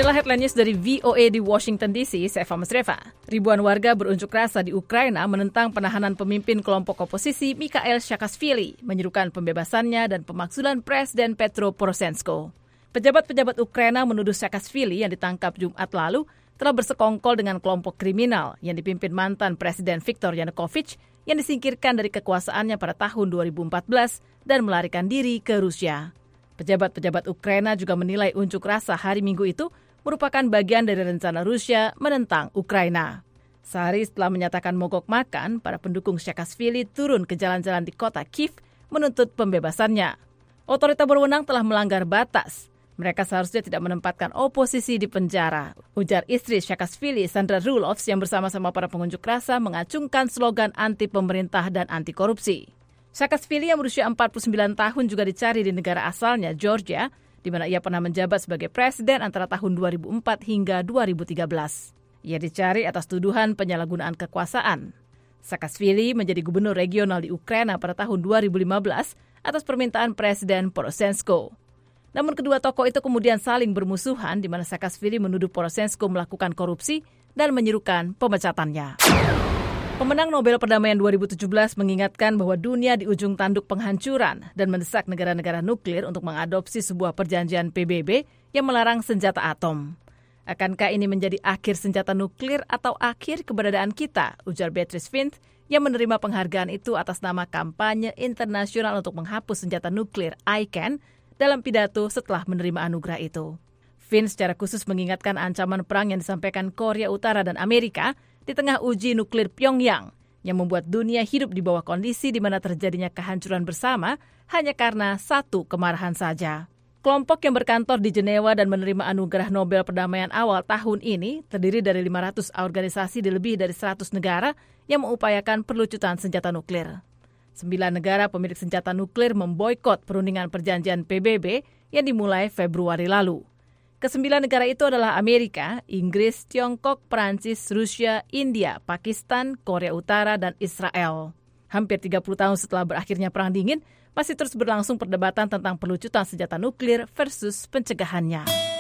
Inilah headline news dari VOA di Washington DC, saya Fama Sreva. Ribuan warga berunjuk rasa di Ukraina menentang penahanan pemimpin kelompok oposisi Mikhail Saakashvili, menyerukan pembebasannya dan pemakzulan Presiden Petro Poroshenko. Pejabat-pejabat Ukraina menuduh Saakashvili yang ditangkap Jumat lalu telah bersekongkol dengan kelompok kriminal yang dipimpin mantan Presiden Viktor Yanukovych yang disingkirkan dari kekuasaannya pada tahun 2014 dan melarikan diri ke Rusia. Pejabat-pejabat Ukraina juga menilai unjuk rasa hari Minggu itu merupakan bagian dari rencana Rusia menentang Ukraina. Sehari setelah menyatakan mogok makan, para pendukung Saakashvili turun ke jalan-jalan di kota Kyiv menuntut pembebasannya. Otoritas berwenang telah melanggar batas. Mereka seharusnya tidak menempatkan oposisi di penjara, ujar istri Saakashvili, Sandra Rulovs, yang bersama-sama para pengunjuk rasa mengacungkan slogan anti pemerintah dan anti korupsi. Saakashvili yang berusia 49 tahun juga dicari di negara asalnya, Georgia, di mana ia pernah menjabat sebagai presiden antara tahun 2004 hingga 2013. Ia dicari atas tuduhan penyalahgunaan kekuasaan. Saakashvili menjadi gubernur regional di Ukraina pada tahun 2015 atas permintaan Presiden Poroshenko. Namun kedua tokoh itu kemudian saling bermusuhan, di mana Saakashvili menuduh Poroshenko melakukan korupsi dan menyerukan pemecatannya. Pemenang Nobel Perdamaian 2017 mengingatkan bahwa dunia di ujung tanduk penghancuran dan mendesak negara-negara nuklir untuk mengadopsi sebuah perjanjian PBB yang melarang senjata atom. Akankah ini menjadi akhir senjata nuklir atau akhir keberadaan kita, ujar Beatrice Fint yang menerima penghargaan itu atas nama kampanye internasional untuk menghapus senjata nuklir ICAN dalam pidato setelah menerima anugerah itu. Fint secara khusus mengingatkan ancaman perang yang disampaikan Korea Utara dan Amerika di tengah uji nuklir Pyongyang yang membuat dunia hidup di bawah kondisi di mana terjadinya kehancuran bersama hanya karena satu kemarahan saja. Kelompok yang berkantor di Jenewa dan menerima anugerah Nobel Perdamaian awal tahun ini terdiri dari 500 organisasi di lebih dari 100 negara yang mengupayakan perlucutan senjata nuklir. 9 negara pemilik senjata nuklir memboikot perundingan perjanjian PBB yang dimulai Februari lalu. Ke-9 negara itu adalah Amerika, Inggris, Tiongkok, Prancis, Rusia, India, Pakistan, Korea Utara, dan Israel. Hampir 30 tahun setelah berakhirnya Perang Dingin, masih terus berlangsung perdebatan tentang pelucutan senjata nuklir versus pencegahannya.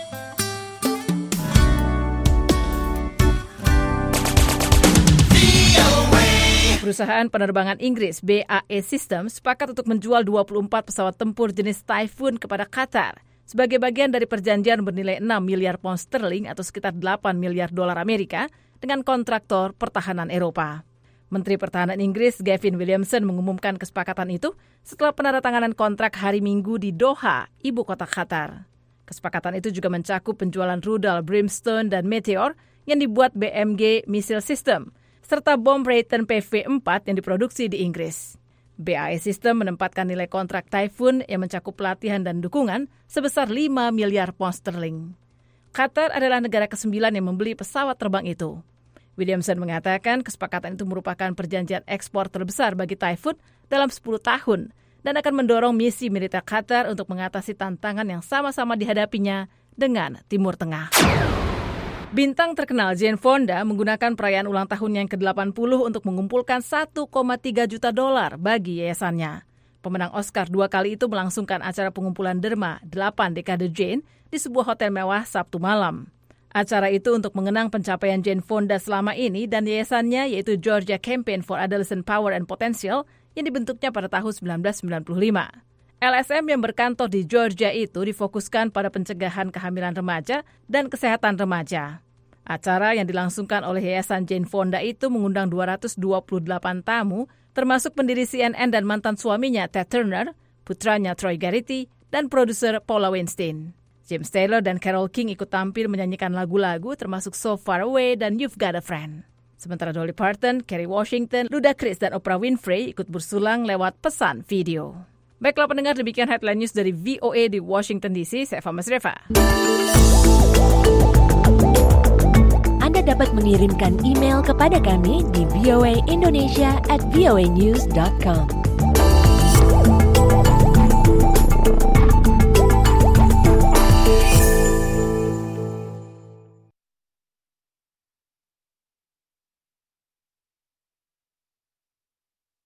Perusahaan penerbangan Inggris BAE Systems sepakat untuk menjual 24 pesawat tempur jenis Typhoon kepada Qatar sebagai bagian dari perjanjian bernilai 6 miliar pound sterling atau sekitar 8 miliar dolar Amerika dengan kontraktor pertahanan Eropa. Menteri Pertahanan Inggris Gavin Williamson mengumumkan kesepakatan itu setelah penandatanganan kontrak hari Minggu di Doha, ibu kota Qatar. Kesepakatan itu juga mencakup penjualan rudal Brimstone dan Meteor yang dibuat BMG Missile System, serta bom Raytheon PV-4 yang diproduksi di Inggris. BAE System menempatkan nilai kontrak Typhoon yang mencakup pelatihan dan dukungan sebesar 5 miliar pound sterling. Qatar adalah negara ke-9 yang membeli pesawat terbang itu. Williamson mengatakan kesepakatan itu merupakan perjanjian ekspor terbesar bagi Typhoon dalam 10 tahun dan akan mendorong misi militer Qatar untuk mengatasi tantangan yang sama-sama dihadapinya dengan Timur Tengah. Bintang terkenal Jane Fonda menggunakan perayaan ulang tahun yang ke-80 untuk mengumpulkan 1,3 juta dolar bagi yayasannya. Pemenang Oscar 2 kali itu melangsungkan acara pengumpulan derma 8 dekade Jane di sebuah hotel mewah Sabtu malam. Acara itu untuk mengenang pencapaian Jane Fonda selama ini dan yayasannya yaitu Georgia Campaign for Adolescent Power and Potential yang dibentuknya pada tahun 1995. LSM yang berkantor di Georgia itu difokuskan pada pencegahan kehamilan remaja dan kesehatan remaja. Acara yang dilangsungkan oleh Yayasan Jane Fonda itu mengundang 228 tamu, termasuk pendiri CNN dan mantan suaminya Ted Turner, putranya Troy Garrity, dan produser Paula Weinstein. James Taylor dan Carole King ikut tampil menyanyikan lagu-lagu termasuk So Far Away dan You've Got a Friend. Sementara Dolly Parton, Kerry Washington, Ludacris, dan Oprah Winfrey ikut bersulang lewat pesan video. Baiklah pendengar, demikian headline news dari VOA di Washington DC. Saya Fama Sreva. Anda dapat mengirimkan email kepada kami di voaindonesia@voanews.com.